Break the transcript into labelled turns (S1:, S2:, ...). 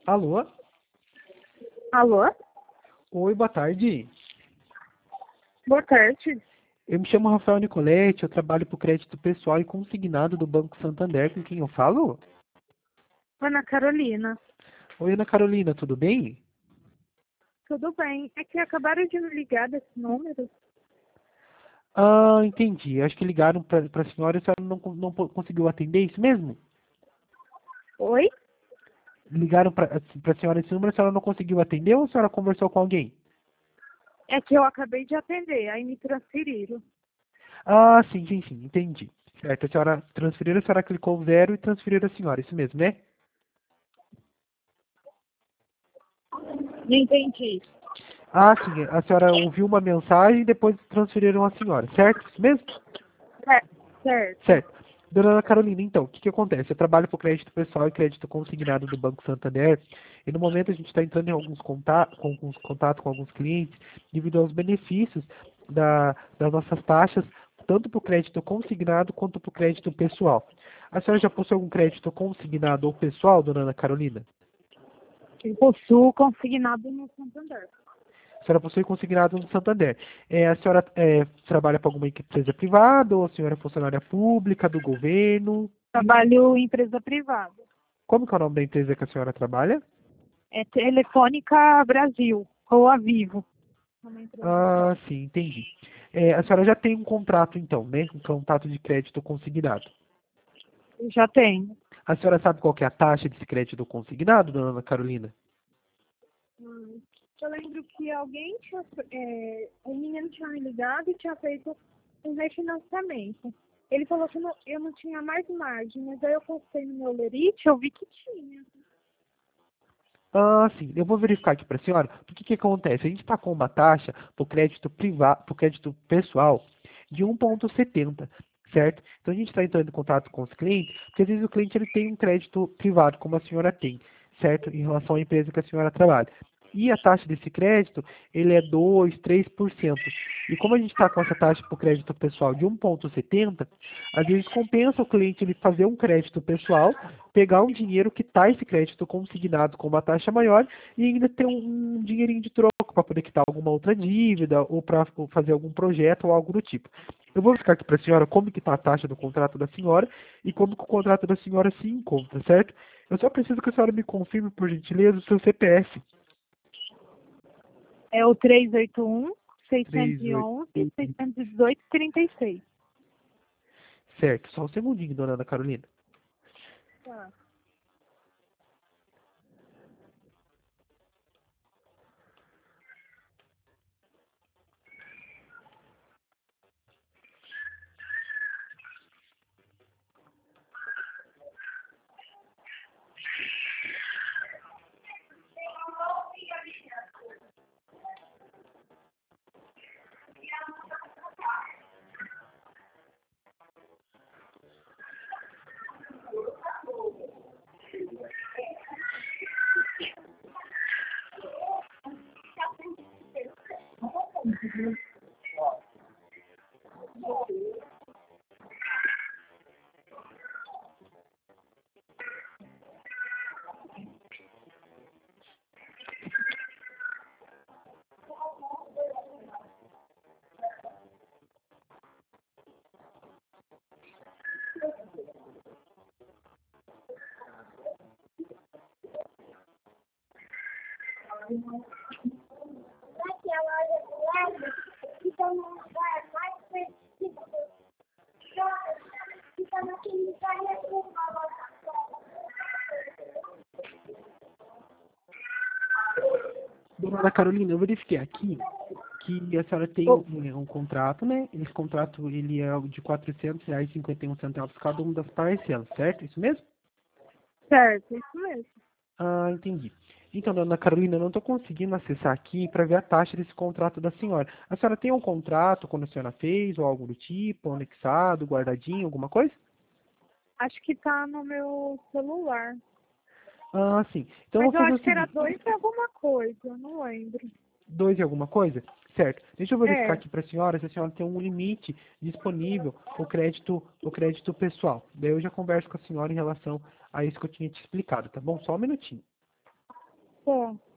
S1: Alô?
S2: Alô?
S1: Oi, boa tarde.
S2: Boa tarde.
S1: Eu me chamo Rafael Nicoletti, eu trabalho para o crédito pessoal e consignado do Banco Santander, com quem eu falo?
S2: Ana Carolina.
S1: Oi, Ana Carolina, tudo bem?
S2: Tudo bem? É que acabaram de me ligar desse número.
S1: Ah, entendi. Acho que ligaram para a senhora e a senhora não conseguiu atender, isso mesmo?
S2: Oi?
S1: Ligaram para a senhora esse número, a senhora não conseguiu atender ou a senhora conversou com alguém?
S2: É que eu acabei de atender, aí me transferiram.
S1: Ah, sim, sim, sim, entendi. Certo, a senhora transferiram, a senhora clicou o zero e transferiram a senhora, isso mesmo, né?
S2: Não entendi.
S1: Ah, sim, a senhora ouviu uma mensagem e depois transferiram a senhora, certo? Isso mesmo?
S2: É, certo.
S1: Certo. Dona Ana Carolina, então, o que que acontece? Eu trabalho para o crédito pessoal e crédito consignado do Banco Santander, e no momento a gente está entrando em alguns contatos com alguns clientes devido aos benefícios das nossas taxas, tanto para o crédito consignado quanto para o crédito pessoal. A senhora já possui algum crédito consignado ou pessoal, dona Ana Carolina?
S2: Eu possuo consignado no Santander.
S1: A senhora possui consignado no Santander. A senhora trabalha para alguma empresa privada ou a senhora é funcionária pública, do governo?
S2: Trabalho em empresa privada.
S1: Como que é o nome da empresa que a senhora trabalha?
S2: É Telefônica Brasil, ou a Vivo. É uma empresa só.
S1: Ah, sim, entendi. A senhora já tem um contrato, então, né? Um contrato de crédito consignado.
S2: Eu já tenho.
S1: A senhora sabe qual que é a taxa desse crédito consignado, dona Ana Carolina?
S2: Eu lembro que alguém tinha, um menino tinha me ligado e tinha feito um refinanciamento. Ele falou que eu não tinha mais margem, mas aí eu postei no meu Lerite, eu vi que tinha.
S1: Ah, sim. Eu vou verificar aqui para a senhora. O que que acontece? A gente está com uma taxa para o crédito privado, para o crédito pessoal de 1,70, certo? Então a gente está entrando em contato com os clientes, porque às vezes o cliente ele tem um crédito privado, como a senhora tem, certo? Em relação à empresa que a senhora trabalha. E a taxa desse crédito, ele é 2, 3%. E como a gente está com essa taxa para o crédito pessoal de 1,70, às vezes compensa o cliente ele fazer um crédito pessoal, pegar um dinheiro que está esse crédito consignado com uma taxa maior e ainda ter um dinheirinho de troco para poder quitar alguma outra dívida ou para fazer algum projeto ou algo do tipo. Eu vou ficar aqui para a senhora como que está a taxa do contrato da senhora e como que o contrato da senhora se encontra, certo? Eu só preciso que a senhora me confirme, por gentileza, o seu CPF.
S2: É o 381
S1: 38.
S2: 611 618 36.
S1: Certo, só um segundinho, dona Ana Carolina.
S2: Tá. Naquela loja fica num lugar mais perdido. Fica naquele lugar
S1: Dona Ana Carolina, eu verifiquei aqui que a senhora tem
S2: Oh,
S1: um contrato, né? Esse contrato ele é de R$ 400,51 cada uma das parcelas, certo? Isso mesmo?
S2: certo, isso mesmo.
S1: Ah, entendi. Então, dona Carolina, eu não estou conseguindo acessar aqui para ver a taxa desse contrato da senhora. A senhora tem um contrato quando a senhora fez, ou algo do tipo, anexado, guardadinho, alguma coisa?
S2: Acho que tá no meu celular.
S1: Ah, sim. Então eu
S2: Mas
S1: vou
S2: eu
S1: fazer
S2: acho
S1: o
S2: que era
S1: seguinte,
S2: 2 e alguma coisa, eu não lembro.
S1: dois e alguma coisa? Certo. Deixa eu verificar
S2: É,
S1: aqui para a senhora se a senhora tem um limite disponível o crédito pessoal. Daí eu já converso com a senhora em relação a isso que eu tinha te explicado, tá bom? Só um minutinho.
S2: Tá.